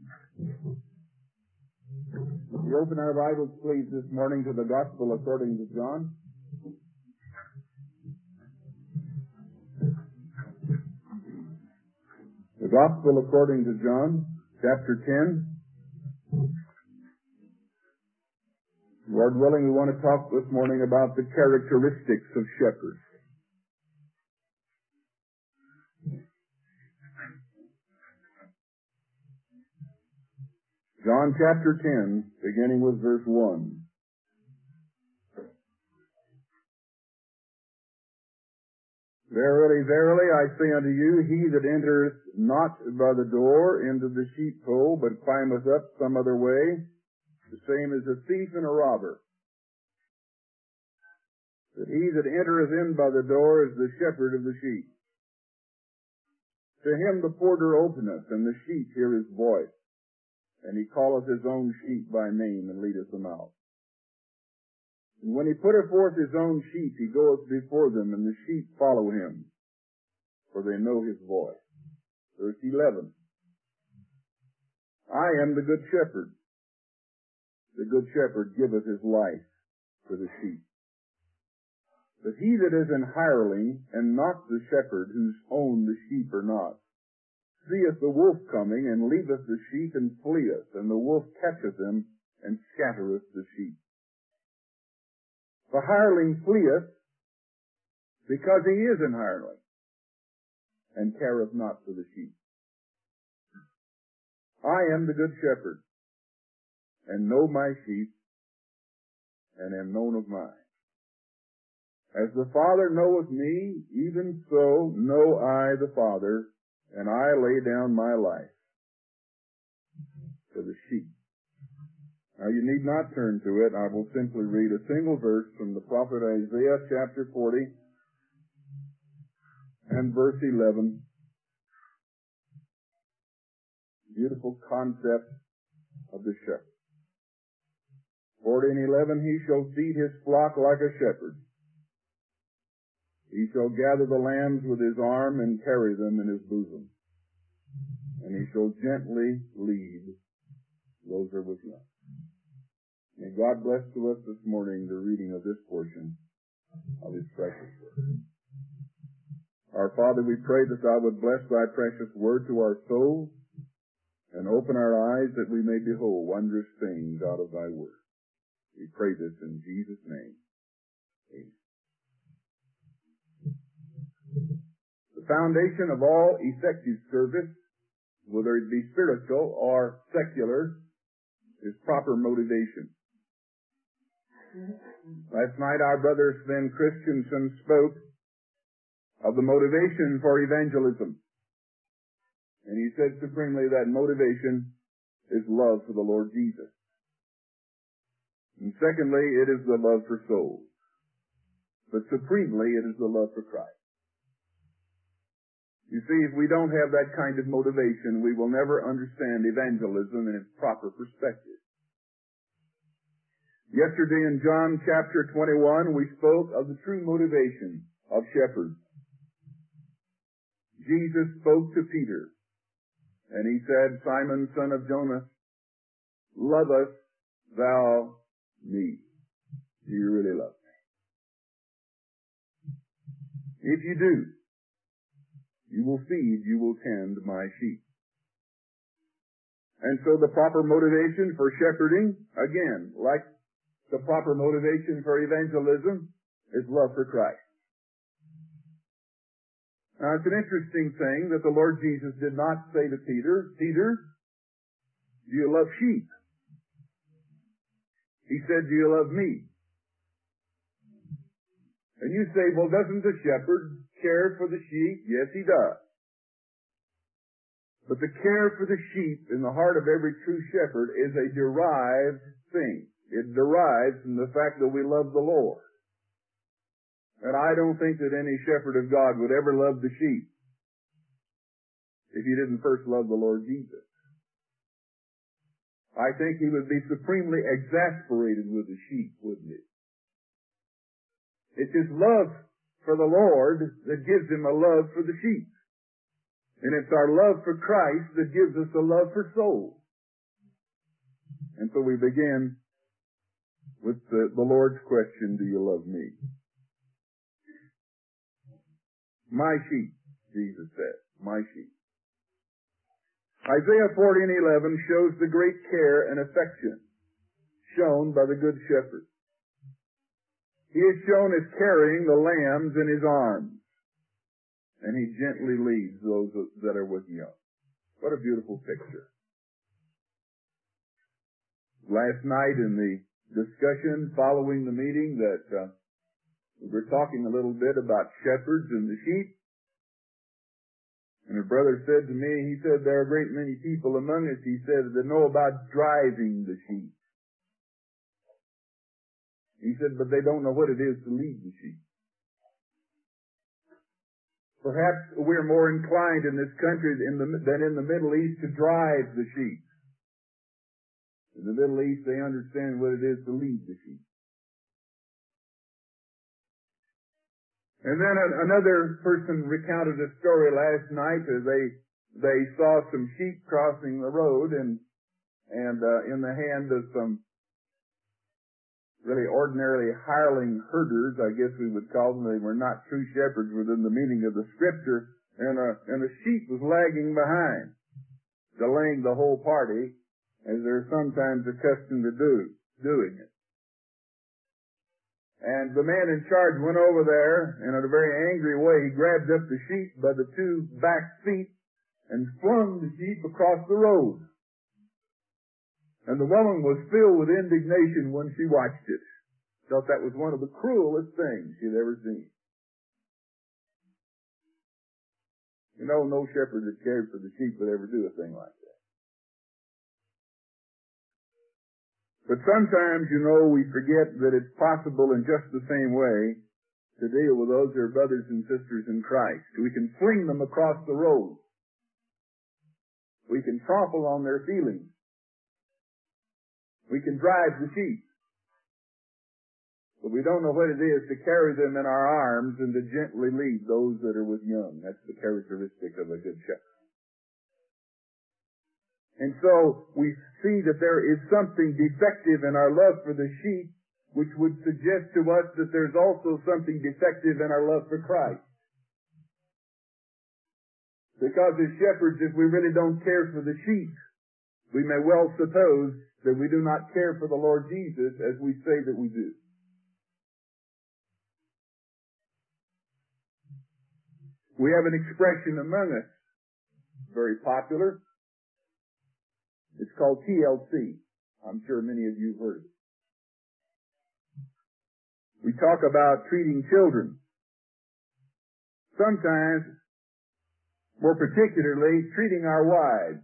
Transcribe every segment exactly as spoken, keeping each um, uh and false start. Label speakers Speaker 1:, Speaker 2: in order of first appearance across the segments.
Speaker 1: We open our Bibles, please, this morning to the Gospel according to John. The Gospel according to John, chapter ten. Lord willing, we want to talk this morning about the characteristics of shepherds. John chapter ten, beginning with verse one. Verily, verily, I say unto you, he that entereth not by the door into the sheepfold, but climbeth up some other way, the same is a thief and a robber. But he that entereth in by the door is the shepherd of the sheep. To him the porter openeth, and the sheep hear his voice. And he calleth his own sheep by name, and leadeth them out. And when he putteth forth his own sheep, he goeth before them, and the sheep follow him, for they know his voice. Verse eleven. I am the good shepherd. The good shepherd giveth his life for the sheep. But he that is an hireling, and not the shepherd, whose own the sheep are not, seeth the wolf coming, and leaveth the sheep, and fleeth, and the wolf catcheth them, and scattereth the sheep. The hireling fleeth, because he is an hireling, and careth not for the sheep. I am the good shepherd, and know my sheep, and am known of mine. As the Father knoweth me, even so know I the Father, and I lay down my life for the sheep. Now you need not turn to it. I will simply read a single verse from the prophet Isaiah chapter forty and verse eleven. Beautiful concept of the shepherd. forty and eleven, he shall feed his flock like a shepherd. He shall gather the lambs with his arm and carry them in his bosom. And he shall gently lead those that are with young. May God bless to us this morning the reading of this portion of his precious word. Our Father, we pray that thou would bless thy precious word to our souls and open our eyes that we may behold wondrous things out of thy word. We pray this in Jesus' name. Amen. The foundation of all effective service, whether it be spiritual or secular, is proper motivation. Last night our brother Sven Christensen spoke of the motivation for evangelism. And he said supremely that motivation is love for the Lord Jesus. And secondly, it is the love for souls. But supremely, it is the love for Christ. You see, if we don't have that kind of motivation, we will never understand evangelism in its proper perspective. Yesterday in John chapter twenty-one, we spoke of the true motivation of shepherds. Jesus spoke to Peter, and he said, Simon, son of Jonas, lovest thou me? Do you really love me? If you do, you will feed, you will tend my sheep. And so the proper motivation for shepherding, again, like the proper motivation for evangelism, is love for Christ. Now, it's an interesting thing that the Lord Jesus did not say to Peter, Peter, do you love sheep? He said, do you love me? And you say, well, doesn't the shepherd care for the sheep? Yes, he does. But the care for the sheep in the heart of every true shepherd is a derived thing. It derives from the fact that we love the Lord. And I don't think that any shepherd of God would ever love the sheep if he didn't first love the Lord Jesus. I think he would be supremely exasperated with the sheep, wouldn't he? It's his love for the Lord that gives him a love for the sheep. And it's our love for Christ that gives us a love for souls. And so we begin with the, the Lord's question, do you love me? My sheep, Jesus said, my sheep. Isaiah forty and eleven shows the great care and affection shown by the Good Shepherd. He is shown as carrying the lambs in his arms, and he gently leads those that are with young. What a beautiful picture. Last night in the discussion following the meeting that uh, we were talking a little bit about shepherds and the sheep. And a brother said to me, he said, there are a great many people among us, he said, that know about driving the sheep. He said, but they don't know what it is to lead the sheep. Perhaps we're more inclined in this country in the, than in the Middle East to drive the sheep. In the Middle East, they understand what it is to lead the sheep. And then another person recounted a story last night as they they saw some sheep crossing the road and and uh, in the hand of some really ordinarily hireling herders, I guess we would call them. They were not true shepherds within the meaning of the Scripture, and a and a sheep was lagging behind, delaying the whole party, as they're sometimes accustomed to do doing it. And the man in charge went over there, and in a very angry way, he grabbed up the sheep by the two back feet and flung the sheep across the road. And the woman was filled with indignation when she watched it. Felt that was one of the cruelest things she'd ever seen. You know, no shepherd that cared for the sheep would ever do a thing like that. But sometimes, you know, we forget that it's possible in just the same way to deal with those who are brothers and sisters in Christ. We can fling them across the road. We can trample on their feelings. We can drive the sheep. But we don't know what it is to carry them in our arms and to gently lead those that are with young. That's the characteristic of a good shepherd. And so we see that there is something defective in our love for the sheep, which would suggest to us that there's also something defective in our love for Christ. Because as shepherds, if we really don't care for the sheep, we may well suppose that we do not care for the Lord Jesus as we say that we do. We have an expression among us, very popular. It's called T L C. I'm sure many of you have heard of it. We talk about treating children. Sometimes, more particularly, treating our wives.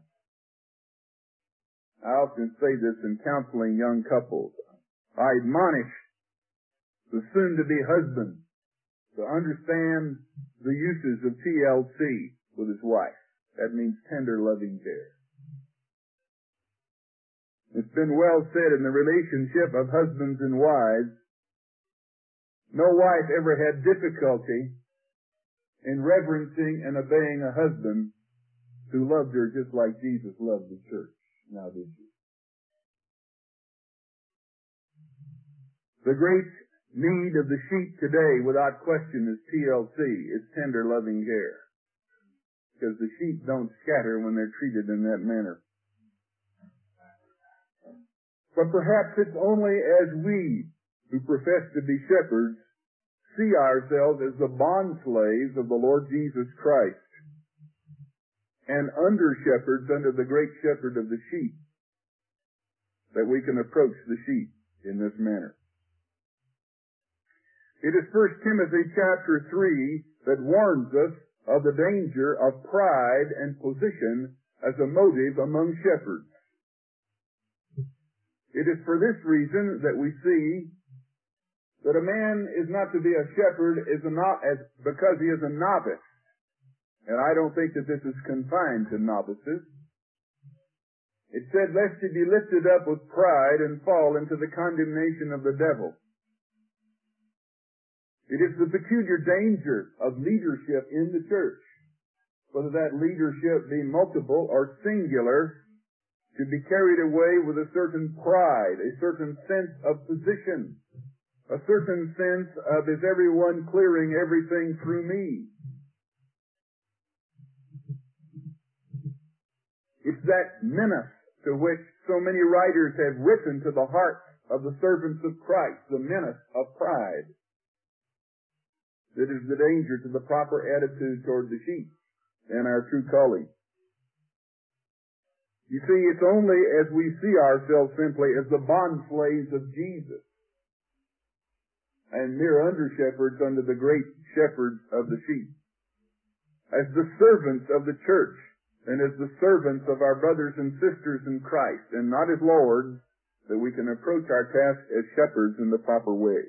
Speaker 1: I often say this in counseling young couples. I admonish the soon-to-be husband to understand the uses of T L C with his wife. That means tender, loving care. It's been well said in the relationship of husbands and wives, no wife ever had difficulty in reverencing and obeying a husband who loved her just like Jesus loved the church. Now did you? The great need of the sheep today, without question, is T L C. It's tender, loving care. Because the sheep don't scatter when they're treated in that manner. But perhaps it's only as we, who profess to be shepherds, see ourselves as the bond slaves of the Lord Jesus Christ and under shepherds under the great shepherd of the sheep, that we can approach the sheep in this manner. It is First Timothy chapter three that warns us of the danger of pride and position as a motive among shepherds. It is for this reason that we see that a man is not to be a shepherd is a no, as, because he is a novice. And I don't think that this is confined to novices. It said, lest he be lifted up with pride and fall into the condemnation of the devil. It is the peculiar danger of leadership in the church, whether that leadership be multiple or singular, should be carried away with a certain pride, a certain sense of position, a certain sense of, is everyone clearing everything through me? It's that menace to which so many writers have written to the hearts of the servants of Christ, the menace of pride, that is the danger to the proper attitude toward the sheep and our true calling. You see, it's only as we see ourselves simply as the bond slaves of Jesus and mere under-shepherds under the great shepherds of the sheep, as the servants of the church and as the servants of our brothers and sisters in Christ, and not as lords, that we can approach our task as shepherds in the proper way.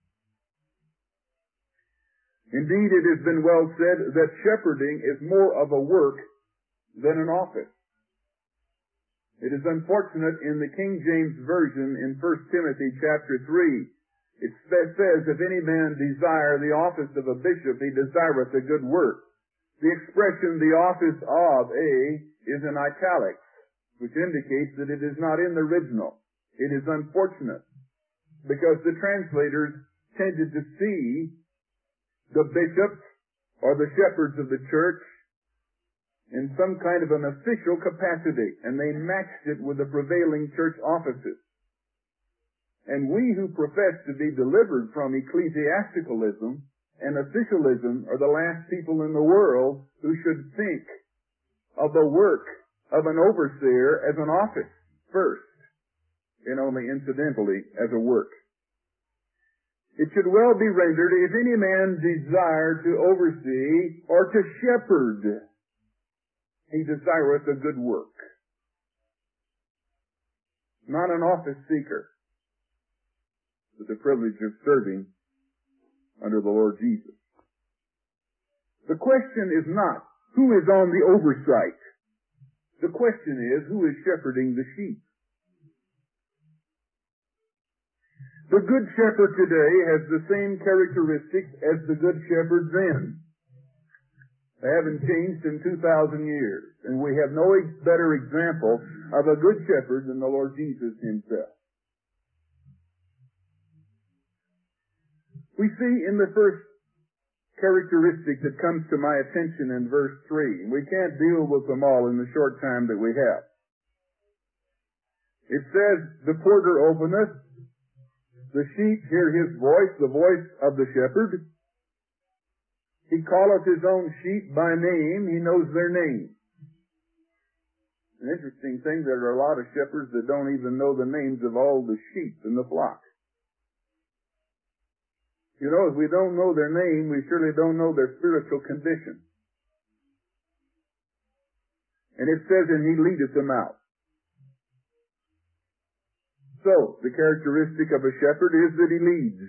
Speaker 1: Indeed, it has been well said that shepherding is more of a work than an office. It is unfortunate in the King James Version in First Timothy chapter three, it says, if any man desire the office of a bishop, he desireth a good work. The expression, the office of a, is in italics, which indicates that it is not in the original. It is unfortunate, because the translators tended to see the bishops or the shepherds of the church in some kind of an official capacity, and they matched it with the prevailing church offices. And we who profess to be delivered from ecclesiasticalism and officialism are the last people in the world who should think of the work of an overseer as an office first, and only incidentally as a work. It should well be rendered, if any man desire to oversee or to shepherd, he desireth a good work. Not an office seeker, but the privilege of serving under the Lord Jesus. The question is not who is on the oversight. The question is who is shepherding the sheep. The good shepherd today has the same characteristics as the good shepherd then. They haven't changed in two thousand years, and we have no better example of a good shepherd than the Lord Jesus himself. We see in the first characteristic that comes to my attention in verse three, and we can't deal with them all in the short time that we have. It says, the porter openeth, the sheep hear his voice, the voice of the shepherd. He calleth his own sheep by name. He knows their name. An interesting thing, there are a lot of shepherds that don't even know the names of all the sheep in the flock. You know, if we don't know their name, we surely don't know their spiritual condition. And it says, and he leadeth them out. So, the characteristic of a shepherd is that he leads.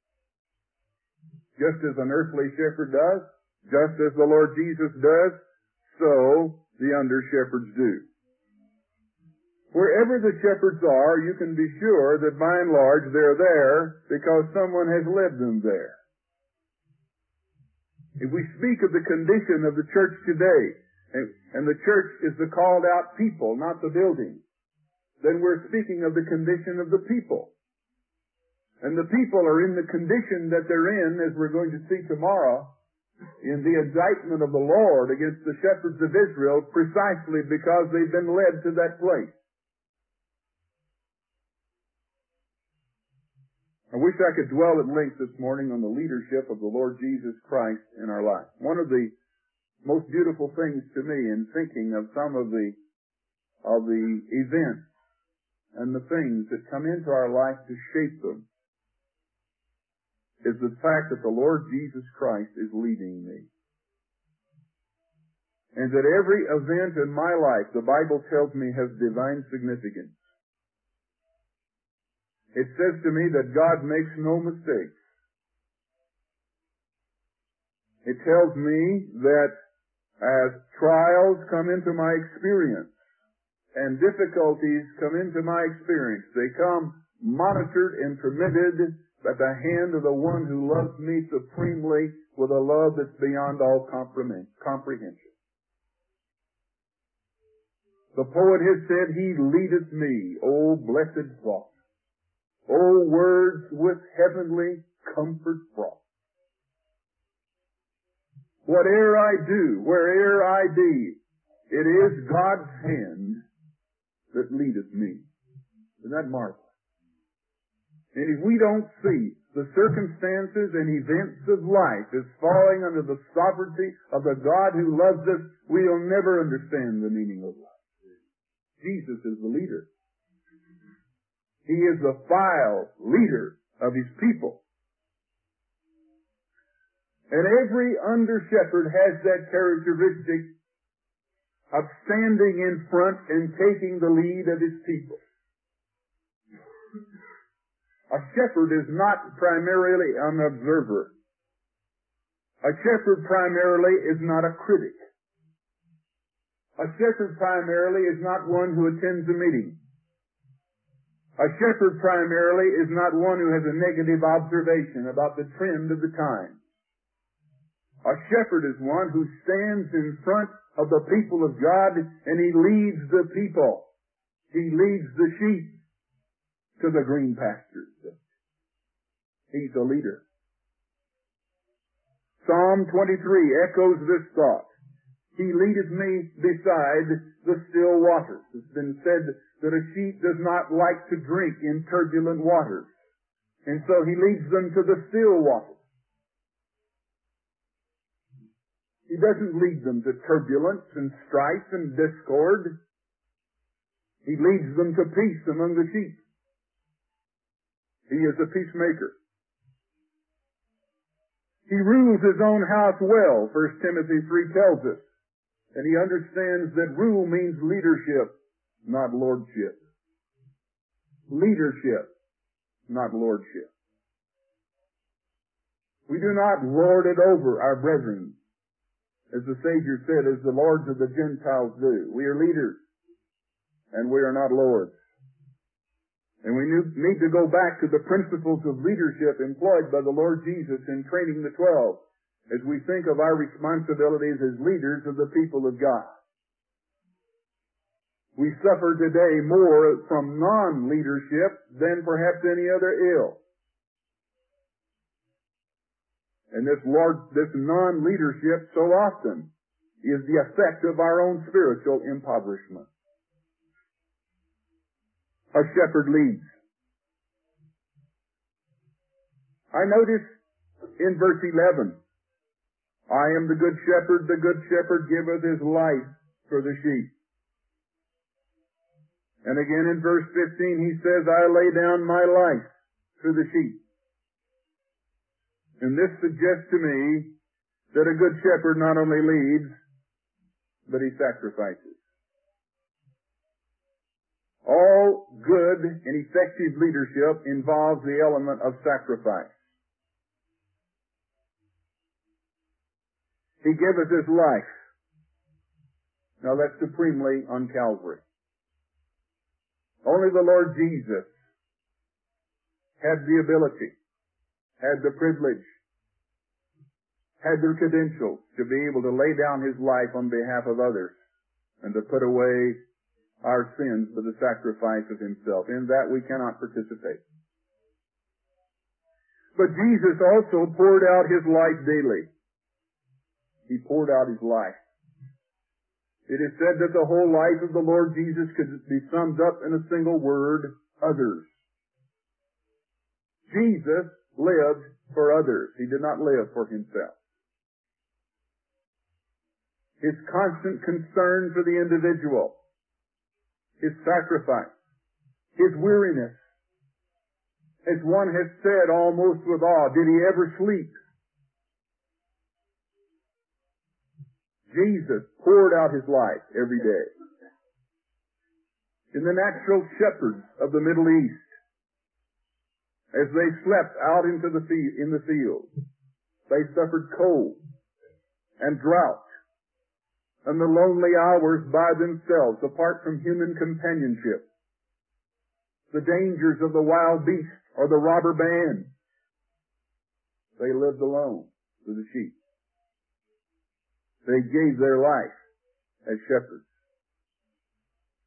Speaker 1: Just as an earthly shepherd does, just as the Lord Jesus does, so the under-shepherds do. Wherever the shepherds are, you can be sure that by and large they're there because someone has led them there. If we speak of the condition of the church today, and, and the church is the called out people, not the building, then we're speaking of the condition of the people. And the people are in the condition that they're in, as we're going to see tomorrow, in the indictment of the Lord against the shepherds of Israel, precisely because they've been led to that place. I wish I could dwell at length this morning on the leadership of the Lord Jesus Christ in our life. One of the most beautiful things to me in thinking of some of the of the events and the things that come into our life to shape them is the fact that the Lord Jesus Christ is leading me. And that every event in my life, the Bible tells me, has divine significance. It says to me that God makes no mistakes. It tells me that as trials come into my experience and difficulties come into my experience, they come monitored and permitted by the hand of the one who loves me supremely with a love that's beyond all comprehension. The poet has said, He leadeth me, O blessed thought, O words with heavenly comfort fraught. Whate'er I do, where'er I be, it is God's hand that leadeth me. Isn't that marvelous? And if we don't see the circumstances and events of life as falling under the sovereignty of the God who loves us, we'll never understand the meaning of life. Jesus is the leader. He is the file leader of His people. And every under-shepherd has that characteristic of standing in front and taking the lead of his people. A shepherd is not primarily an observer. A shepherd primarily is not a critic. A shepherd primarily is not one who attends a meeting. A shepherd primarily is not one who has a negative observation about the trend of the time. A shepherd is one who stands in front of the people of God and he leads the people. He leads the sheep to the green pastures. He's a leader. Psalm twenty-three echoes this thought. He leadeth me beside the still waters. It's been said that a sheep does not like to drink in turbulent waters. And so he leads them to the still waters. He doesn't lead them to turbulence and strife and discord. He leads them to peace among the sheep. He is a peacemaker. He rules his own house well, First Timothy three tells us. And he understands that rule means leadership, not lordship. Leadership, not lordship. We do not lord it over our brethren, as the Savior said, as the lords of the Gentiles do. We are leaders, and we are not lords. And we need to go back to the principles of leadership employed by the Lord Jesus in training the twelve, as we think of our responsibilities as leaders of the people of God. We suffer today more from non-leadership than perhaps any other ill. And this Lord, this non-leadership so often is the effect of our own spiritual impoverishment. A shepherd leads. I notice in verse eleven, I am the good shepherd, the good shepherd giveth his life for the sheep. And again in verse fifteen he says, I lay down my life for the sheep. And this suggests to me that a good shepherd not only leads, but he sacrifices. All good and effective leadership involves the element of sacrifice. He giveth his life. Now that's supremely on Calvary. Only the Lord Jesus had the ability, had the privilege, had the credentials to be able to lay down his life on behalf of others and to put away our sins by the sacrifice of himself. In that we cannot participate. But Jesus also poured out his life daily. He poured out his life. It is said that the whole life of the Lord Jesus could be summed up in a single word, others. Jesus lived for others. He did not live for himself. His constant concern for the individual, his sacrifice, his weariness. As one has said almost with awe, did he ever sleep? Jesus poured out his life every day. In the natural shepherds of the Middle East, as they slept out into the field, in the field, they suffered cold and drought and the lonely hours by themselves, apart from human companionship, the dangers of the wild beast or the robber band. They lived alone with the sheep. They gave their life as shepherds.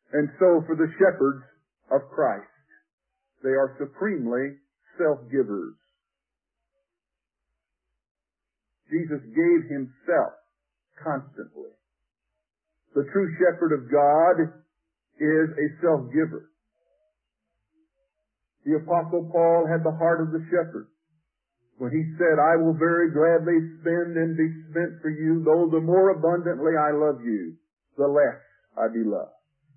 Speaker 1: And so for the shepherds of Christ, they are supremely self-givers. Jesus gave himself constantly. The true shepherd of God is a self-giver. The Apostle Paul had the heart of the shepherd when he said, I will very gladly spend and be spent for you, though the more abundantly I love you, the less I be loved.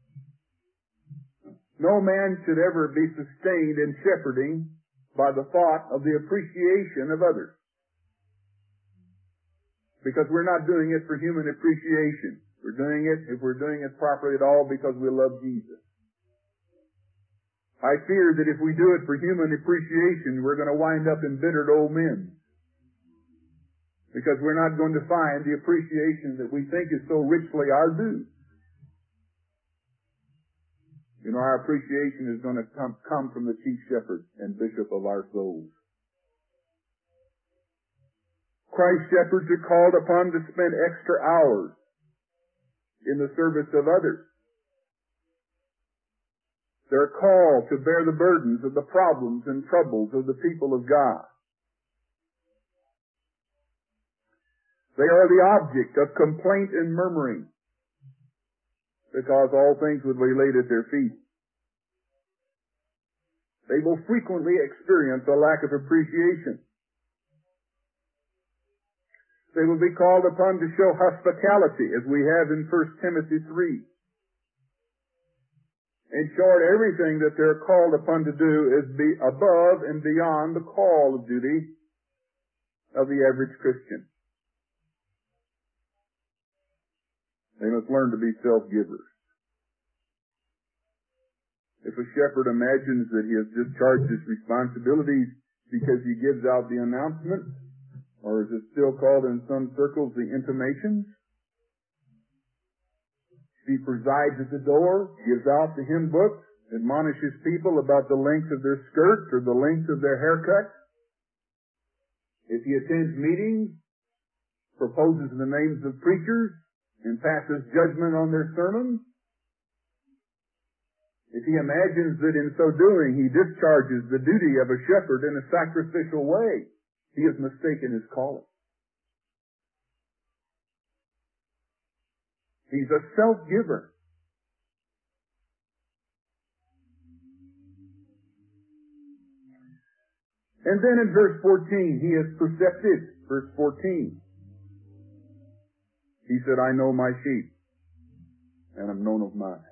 Speaker 1: No man should ever be sustained in shepherding by the thought of the appreciation of others. Because we're not doing it for human appreciation. We're doing it, if we're doing it properly at all, because we love Jesus. I fear that if we do it for human appreciation, we're going to wind up embittered old men. Because we're not going to find the appreciation that we think is so richly our due. You know, our appreciation is going to come, come from the chief shepherd and bishop of our souls. Christ's shepherds are called upon to spend extra hours in the service of others. They're called to bear the burdens of the problems and troubles of the people of God. They are the object of complaint and murmuring, because all things would be laid at their feet. They will frequently experience a lack of appreciation. They will be called upon to show hospitality, as we have in First Timothy three. In short, everything that they're called upon to do is be above and beyond the call of duty of the average Christian. They must learn to be self-givers. If a shepherd imagines that he has discharged his responsibilities because he gives out the announcement, or is it still called in some circles the intimations? He presides at the door, gives out the hymn books, admonishes people about the length of their skirts or the length of their haircut. If he attends meetings, proposes the names of preachers, and passes judgment on their sermons, if he imagines that in so doing he discharges the duty of a shepherd in a sacrificial way, he has mistaken his calling. He's a self-giver. And then in verse fourteen, he is perceptive. Verse fourteen. He said, I know my sheep, and I'm known of mine.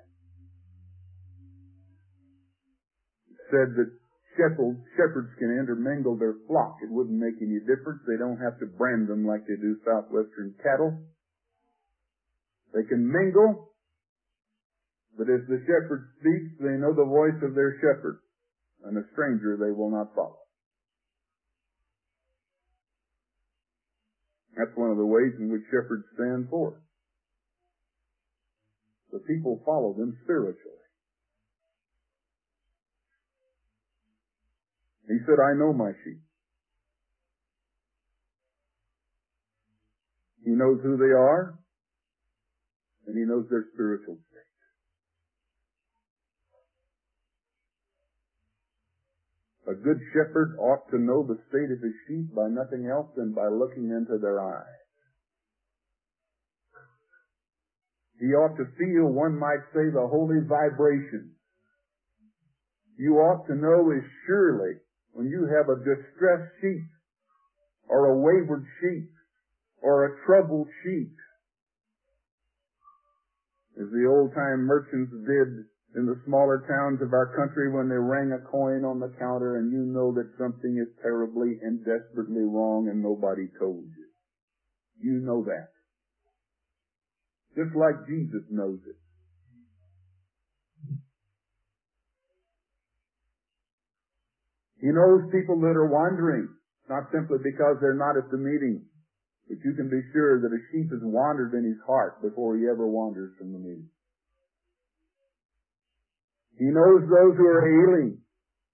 Speaker 1: It said that shepherds, shepherds can intermingle their flock. It wouldn't make any difference. They don't have to brand them like they do southwestern cattle. They can mingle, but as the shepherd speaks, they know the voice of their shepherd, and a stranger they will not follow. That's one of the ways in which shepherds stand forth. The people follow them spiritually. He said, I know my sheep. He knows who they are, and he knows their spiritual state. A good shepherd ought to know the state of his sheep by nothing else than by looking into their eyes. He ought to feel, one might say, the holy vibration. You ought to know as surely when you have a distressed sheep, or a wayward sheep, or a troubled sheep, as the old-time merchants did in the smaller towns of our country when they rang a coin on the counter and you know that something is terribly and desperately wrong and nobody told you. You know that. Just like Jesus knows it. He knows people that are wandering, not simply because they're not at the meeting, but you can be sure that a sheep has wandered in his heart before he ever wanders from the meeting. He knows those who are ailing.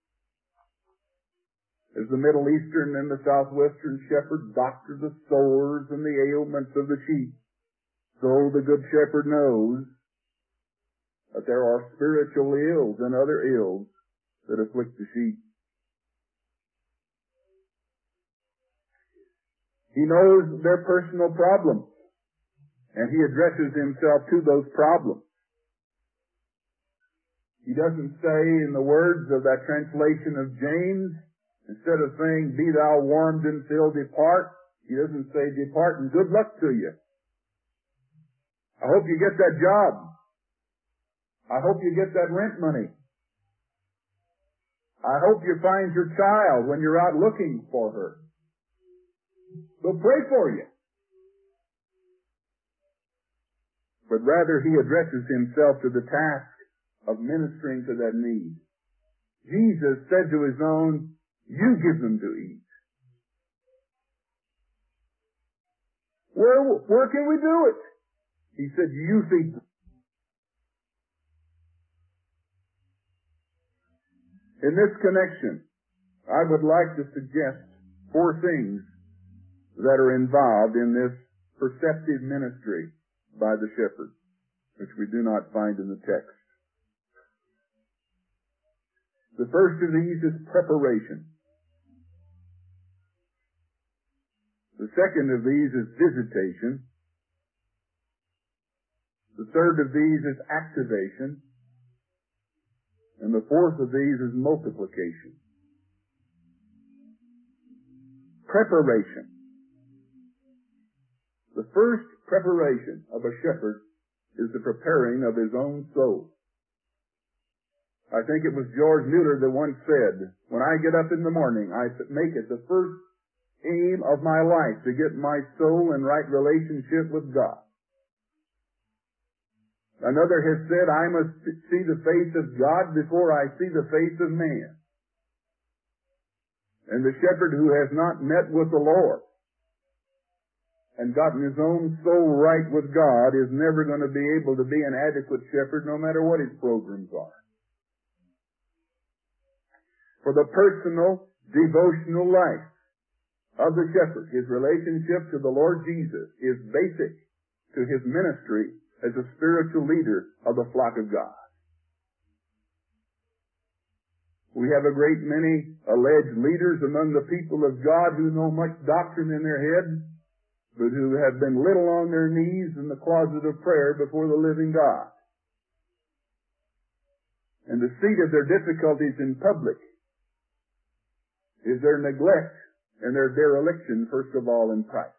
Speaker 1: As the Middle Eastern and the Southwestern shepherds doctor the sores and the ailments of the sheep, so the Good Shepherd knows that there are spiritual ills and other ills that afflict the sheep. He knows their personal problems, and he addresses himself to those problems. He doesn't say in the words of that translation of James, instead of saying, be thou warmed and filled, depart, he doesn't say, depart and good luck to you. I hope you get that job. I hope you get that rent money. I hope you find your child when you're out looking for her. We'll pray for you. But rather he addresses himself to the task of ministering to that need. Jesus said to his own, you give them to eat. Where, where can we do it? He said, you feed them. In this connection, I would like to suggest four things that are involved in this perceptive ministry by the shepherd, which we do not find in the text. The first of these is preparation. The second of these is visitation. The third of these is activation. And the fourth of these is multiplication. Preparation. The first preparation of a shepherd is the preparing of his own soul. I think it was George Mueller that once said, when I get up in the morning, I make it the first aim of my life to get my soul in right relationship with God. Another has said, I must see the face of God before I see the face of man. And the shepherd who has not met with the Lord and gotten his own soul right with God is never going to be able to be an adequate shepherd no matter what his programs are. For the personal, devotional life of the shepherd, his relationship to the Lord Jesus is basic to his ministry as a spiritual leader of the flock of God. We have a great many alleged leaders among the people of God who know much doctrine in their head, but who have been little on their knees in the closet of prayer before the living God. And the seat of their difficulties in public is their neglect and their dereliction, first of all, in Christ.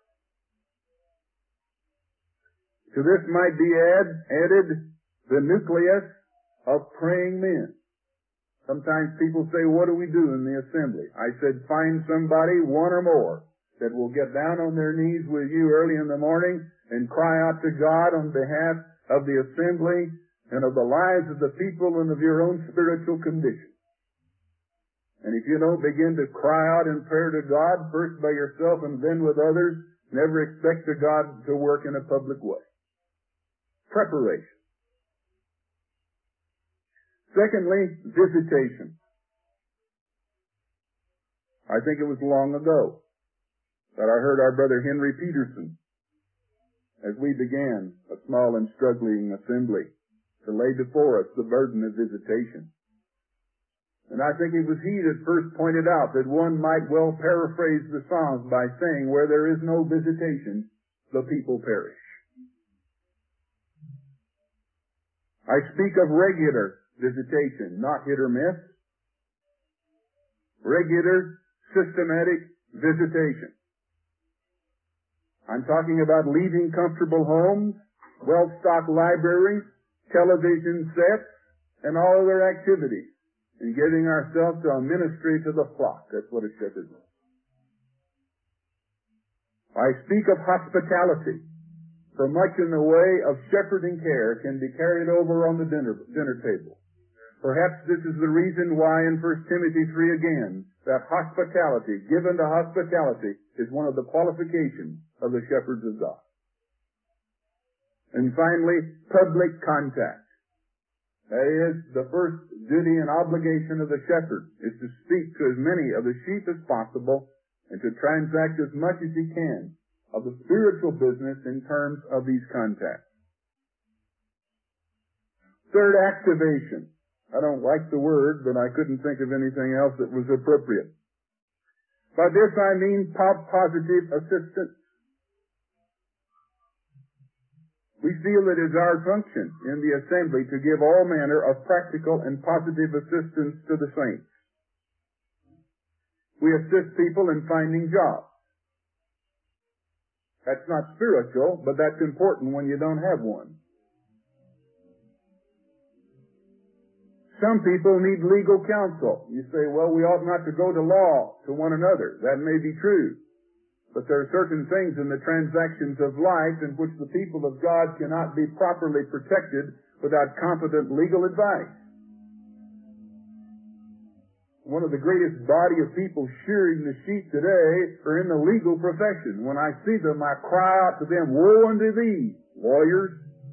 Speaker 1: To this might be add, added the nucleus of praying men. Sometimes people say, what do we do in the assembly? I said, find somebody, one or more, that will get down on their knees with you early in the morning and cry out to God on behalf of the assembly and of the lives of the people and of your own spiritual condition. And if you don't begin to cry out in prayer to God, first by yourself and then with others, never expect the God to work in a public way. Preparation. Secondly, visitation. I think it was long ago that I heard our brother Henry Peterson, as we began a small and struggling assembly, to lay before us the burden of visitation. And I think it was he that first pointed out that one might well paraphrase the Psalms by saying, where there is no visitation, the people perish. I speak of regular visitation, not hit or miss. Regular, systematic visitation. I'm talking about leaving comfortable homes, well-stocked libraries, television sets, and all other activities, and giving ourselves to a ministry to the flock. That's what a shepherd is. I speak of hospitality, for much in the way of shepherding care can be carried over on the dinner, dinner table. Perhaps this is the reason why in First Timothy three again, that hospitality, given to hospitality, is one of the qualifications of the shepherds of God. And finally, public contact. That is, the first duty and obligation of the shepherd is to speak to as many of the sheep as possible and to transact as much as he can of the spiritual business in terms of these contacts. Third, activation. I don't like the word, but I couldn't think of anything else that was appropriate. By this I mean positive assistance. We feel it is our function in the assembly to give all manner of practical and positive assistance to the saints. We assist people in finding jobs. That's not spiritual, but that's important when you don't have one. Some people need legal counsel. You say, well, we ought not to go to law to one another. That may be true. But there are certain things in the transactions of life in which the people of God cannot be properly protected without competent legal advice. One of the greatest body of people shearing the sheep today are in the legal profession. When I see them, I cry out to them, woe unto thee, lawyers.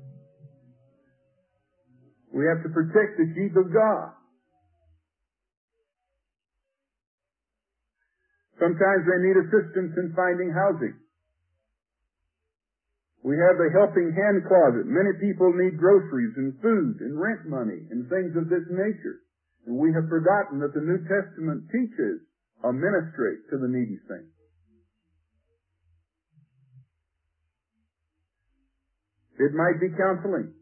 Speaker 1: We have to protect the sheep of God. Sometimes they need assistance in finding housing. We have the helping hand closet. Many people need groceries and food and rent money and things of this nature. And we have forgotten that the New Testament teaches a ministry to the needy saints. It might be counseling.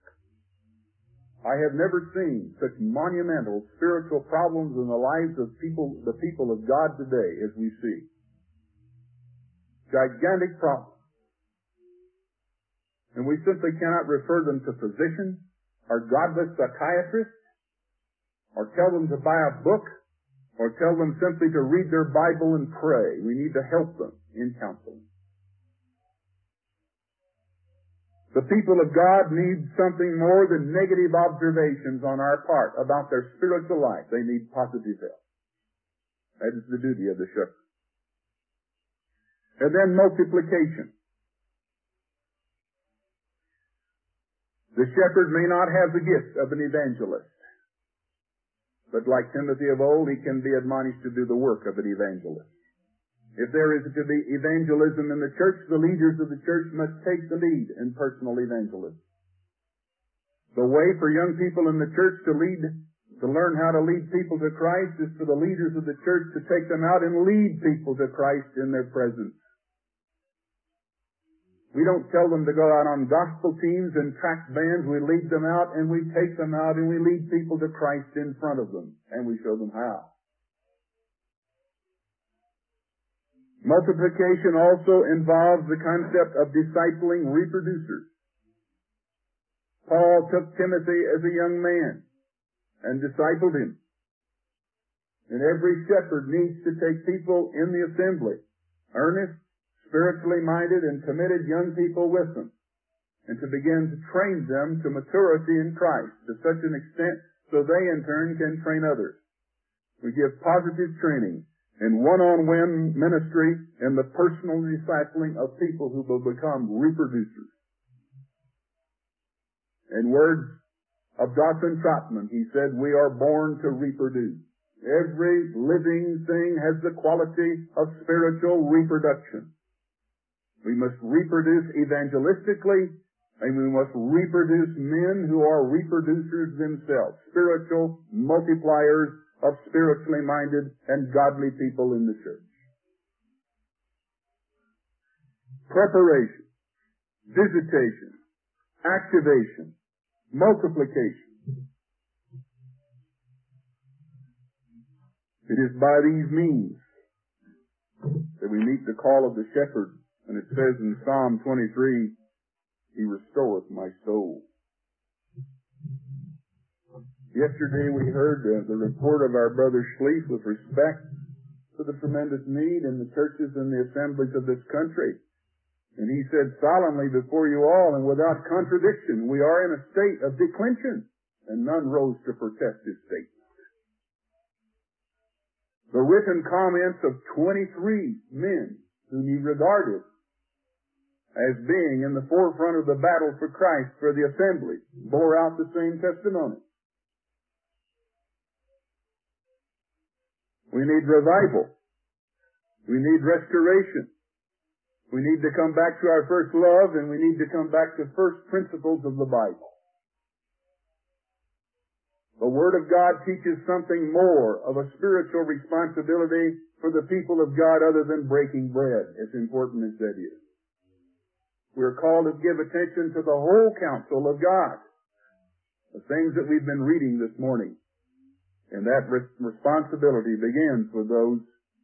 Speaker 1: I have never seen such monumental spiritual problems in the lives of people, the people of God today as we see. Gigantic problems. And we simply cannot refer them to physicians or godless psychiatrists or tell them to buy a book or tell them simply to read their Bible and pray. We need to help them in counseling. The people of God need something more than negative observations on our part about their spiritual life. They need positive help. That is the duty of the shepherd. And then multiplication. The shepherd may not have the gift of an evangelist, but like Timothy of old, he can be admonished to do the work of an evangelist. If there is to be evangelism in the church, the leaders of the church must take the lead in personal evangelism. The way for young people in the church to lead, to learn how to lead people to Christ is for the leaders of the church to take them out and lead people to Christ in their presence. We don't tell them to go out on gospel teams and tract bands. We lead them out and we take them out and we lead people to Christ in front of them. And we show them how. Multiplication also involves the concept of discipling reproducers. Paul took Timothy as a young man and discipled him. And every shepherd needs to take people in the assembly, earnest, spiritually minded, and committed young people with them, and to begin to train them to maturity in Christ to such an extent so they in turn can train others. We give positive training in one-on-one ministry and the personal discipling of people who will become reproducers. In words of Dawson Trotman, he said, we are born to reproduce. Every living thing has the quality of spiritual reproduction. We must reproduce evangelistically, and we must reproduce men who are reproducers themselves, spiritual multipliers of spiritually minded and godly people in the church. Preparation, visitation, activation, multiplication. It is by these means that we meet the call of the shepherd. And it says in Psalm twenty-three, He restoreth my soul. Yesterday we heard uh, the report of our brother Schlief with respect to the tremendous need in the churches and the assemblies of this country. And he said solemnly before you all and without contradiction, we are in a state of declension, and none rose to protest his statement. The written comments of twenty-three men whom he regarded as being in the forefront of the battle for Christ for the assembly bore out the same testimony. We need revival. We need restoration. We need to come back to our first love, and we need to come back to first principles of the Bible. The Word of God teaches something more of a spiritual responsibility for the people of God other than breaking bread, as important as that is. We're called to give attention to the whole counsel of God, the things that we've been reading this morning. And that responsibility begins with those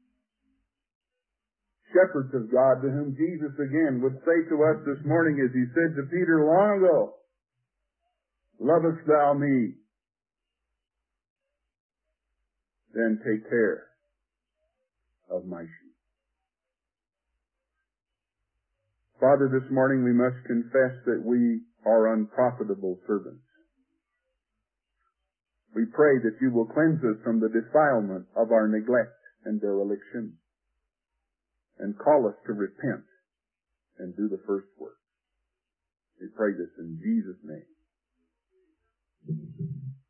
Speaker 1: shepherds of God to whom Jesus again would say to us this morning, as he said to Peter long ago, "Lovest thou me? Then take care of my sheep." Father, this morning we must confess that we are unprofitable servants. We pray that you will cleanse us from the defilement of our neglect and dereliction, and call us to repent and do the first work. We pray this in Jesus' name.